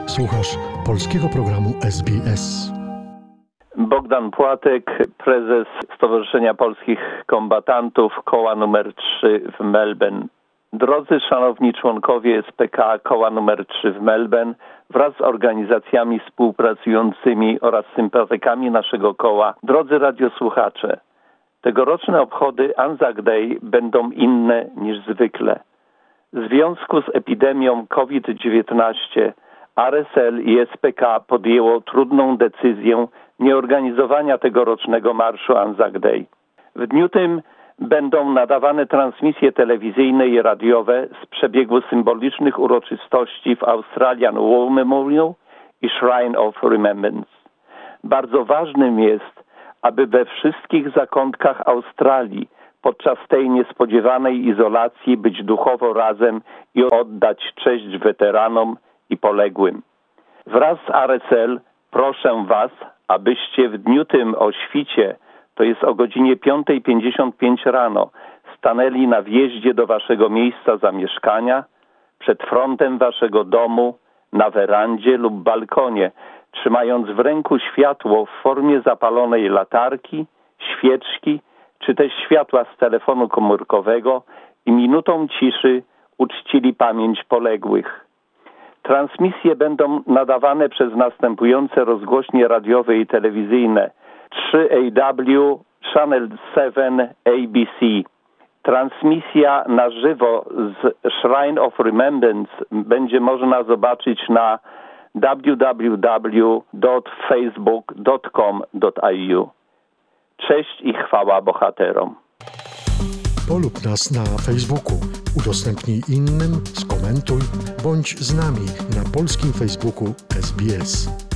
Słuchasz polskiego programu SBS. Bogdan Płatek, prezes Stowarzyszenia Polskich Kombatantów, koła numer 3 w Melbourne. Drodzy szanowni członkowie SPK koła numer 3 w Melbourne wraz z organizacjami współpracującymi oraz sympatykami naszego koła, drodzy radiosłuchacze, tegoroczne obchody Anzac Day będą inne niż zwykle. W związku z epidemią COVID-19 RSL i SPK podjęło trudną decyzję nieorganizowania tegorocznego marszu Anzac Day. W dniu tym będą nadawane transmisje telewizyjne i radiowe z przebiegu symbolicznych uroczystości w Australian War Memorial i Shrine of Remembrance. Bardzo ważnym jest, aby we wszystkich zakątkach Australii podczas tej niespodziewanej izolacji być duchowo razem i oddać cześć weteranom i poległym. Wraz z RSL proszę Was, abyście w dniu tym o świcie, to jest o godzinie 5:55 rano, stanęli na wjeździe do Waszego miejsca zamieszkania, przed frontem Waszego domu, na werandzie lub balkonie, trzymając w ręku światło w formie zapalonej latarki, świeczki, czy też światła z telefonu komórkowego i minutą ciszy uczcili pamięć poległych. Transmisje będą nadawane przez następujące rozgłośnie radiowe i telewizyjne: 3AW, Channel 7 ABC. Transmisja na żywo z Shrine of Remembrance będzie można zobaczyć na www.facebook.com.au. Cześć i chwała bohaterom. Polub nas na Facebooku, udostępnij innym, skomentuj, bądź z nami na polskim Facebooku SBS.